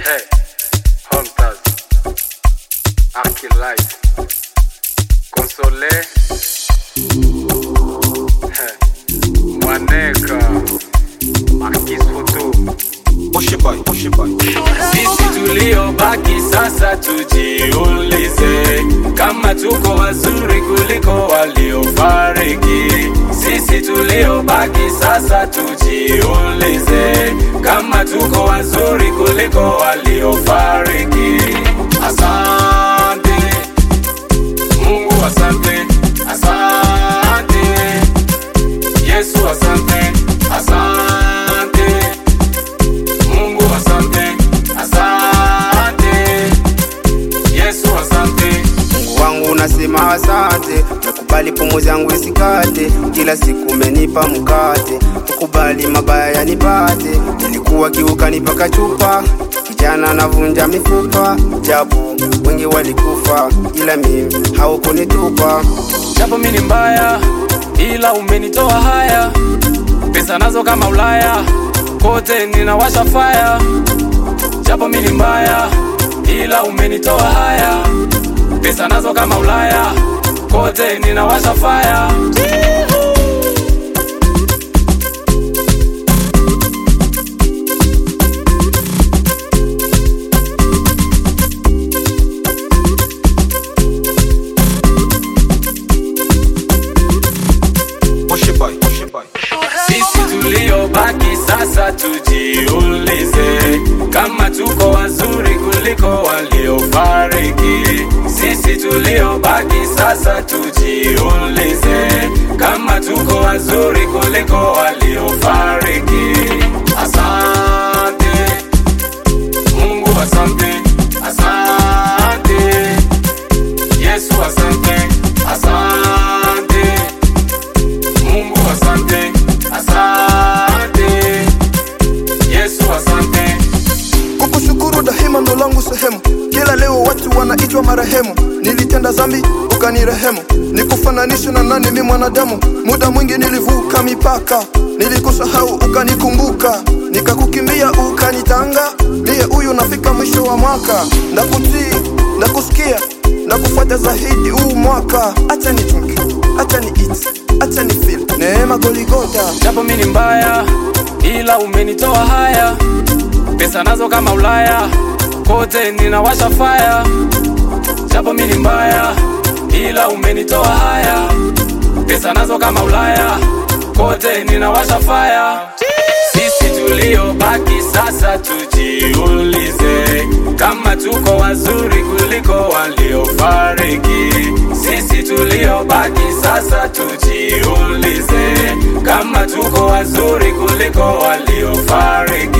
Hey, Hunters, Archilight, Consolé, hey, Mwaneka, Marquis Photo, Oshibai. Sisi tuliobaki sasa tujiulize kama tuko wazuri kuliko waliofariki. Sisi tuliobaki sasa tujiulize kama tuko wazuri kuliko waliofariki. Asante Mungu, asante, asante Yesu, asante, asante Mungu, asante, asante Yesu, asante. Mungu wangu nasema asante, nakubali pumzi yangu isikate, kila siku umenipa mkate, ukubali mabaya yanipate, nilikuwa kiuka nipaka chupa, kijana navunja mifupa, japo wengi walikufa, ila mimi haukunitupa. Japo mimi ni mbaya, ila umenitoa haya, pesa nazo kama Ulaya, kote ninawasha fire. Japo mimi ni mbaya, ila umenitoa haya, pesa nazo kama Ulaya, kote ninawasha fire. Oshibai. Sisi tuliobaki sasa tujiulize kama tuko wazuri kuliko waliofariki. Sisi tuliobaki sasa tujiulize kama tuko wazuri kuliko waliofariki. Asante Mungu, asante, asante Yesu, asante, asante Mungu, asante, asante Yesu, asante. Kukushukuru daima ndo langu sehemu, kila leo watu wanaitwa marehemu. Nilitenda zambi ukanirehemu, nikufananisha na nani mimi mwanadamu? Muda mwingi nilivuka mipaka, nilikusahau ukanikumbuka, nikakukimbia ukanitanga. Mie huyu nafika mwisho wa mwaka, ndakutii, ndakusikia, ndakufuata zaidi huu mwaka. Acha ni drink, acha ni eat, acha ni feel, neema Goligota. Japo mimi ni mbaya, ila umenitoa haya, pesa nazo kama Ulaya, kote ninawasha fire. Japo mimi ni mbaya, ila umenitoa haya, pesa nazo kama Ulaya, kote ninawasha fire. Sisi tuliobaki sasa tujiulize kama tuko wazuri kuliko waliofariki. Sisi tuliobaki sasa tujiulize kama tuko wazuri kuliko waliofariki.